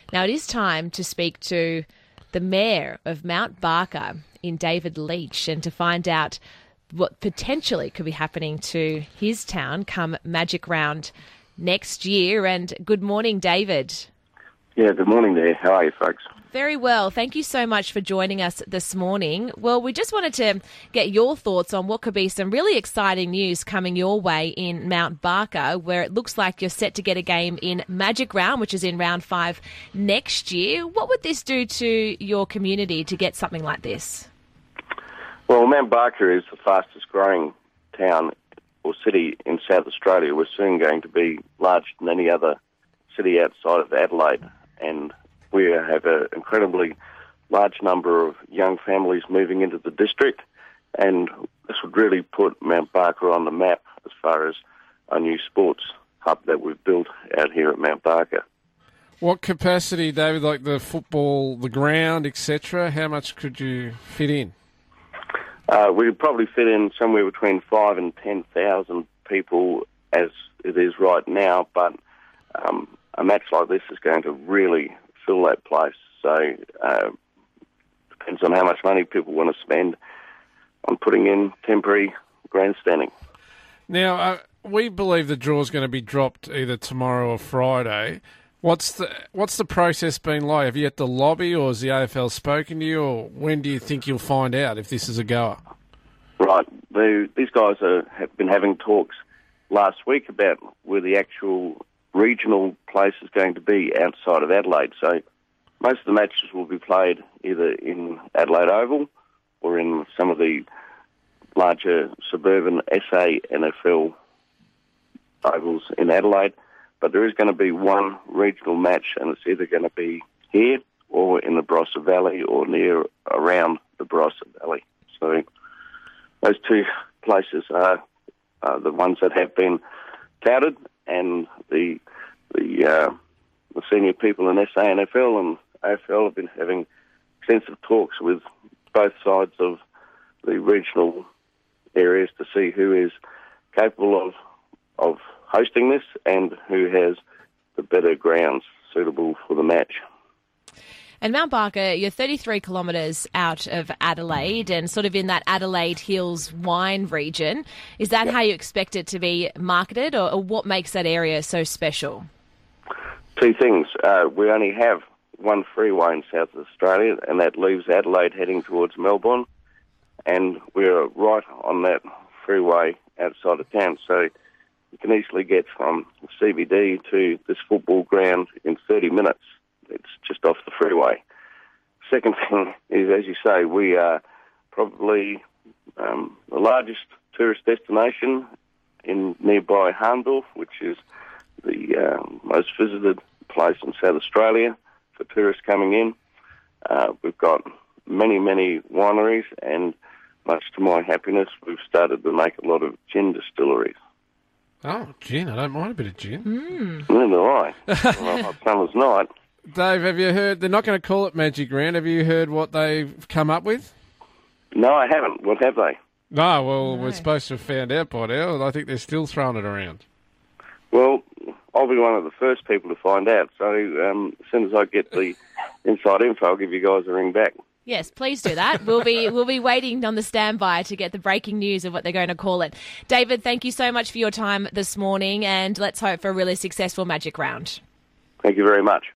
Now, it is time to speak to the Mayor of Mount Barker in David Leach and to find out what potentially could be happening to his town come Magic Round next year. And good morning, David. Yeah, good morning there. How are you, folks? Very well. Thank you so much for joining us this morning. Well, we just wanted to get your thoughts on what could be some really exciting news coming your way in Mount Barker, where it looks like you're set to get a game in Magic Round, which is in round 5 next year. What would this do to your community to get something like this? Well, Mount Barker is the fastest growing town or city in South Australia. We're soon going to be larger than any other city outside of Adelaide, and we have an incredibly large number of young families moving into the district, and this would really put Mount Barker on the map as far as a new sports hub that we've built out here at Mount Barker. What capacity, David, like the football, the ground, etc., how much could you fit in? We could probably fit in somewhere between 5,000 and 10,000 people as it is right now, but a match like this is going to really fill that place. So depends on how much money people want to spend on putting in temporary grandstanding. Now, we believe the draw is going to be dropped either tomorrow or Friday. What's the process been like? Have you had to lobby, or has the AFL spoken to you, or when do you think you'll find out if this is a goer? Right. These guys have been having talks last week about where the actual regional place is going to be outside of Adelaide. So most of the matches will be played either in Adelaide Oval or in some of the larger suburban SA NFL ovals in Adelaide. But there is going to be one regional match, and it's either going to be here or in the Barossa Valley or near around the Barossa Valley. So those two places are the ones that have been touted, and the senior people in SANFL and AFL have been having extensive talks with both sides of the regional areas to see who is capable of hosting this and who has the better grounds suitable for the match. And Mount Barker, you're 33 kilometres out of Adelaide and sort of in that Adelaide Hills wine region. Is that how you expect it to be marketed, or what makes that area so special? Two things. We only have one freeway in South Australia, and that leaves Adelaide heading towards Melbourne, and we're right on that freeway outside of town, so you can easily get from CBD to this football ground in 30 minutes. It's just off the freeway. Second thing is, as you say, we are probably the largest tourist destination in nearby Harndorf, which is the most visited place in South Australia for tourists coming in. We've got many, many wineries, and much to my happiness, we've started to make a lot of gin distilleries. Oh, gin. I don't mind a bit of gin. Neither do I. Well, summer's night. Dave, have you heard, they're not going to call it Magic Round, have you heard what they've come up with? No, I haven't. What have they? No, well, we're supposed to have found out by now. I think they're still throwing it around. Well, I'll be one of the first people to find out, so as soon as I get the inside info, I'll give you guys a ring back. Yes, please do that. We'll be waiting on the standby to get the breaking news of what they're going to call it. David, thank you so much for your time this morning, and let's hope for a really successful Magic Round. Thank you very much.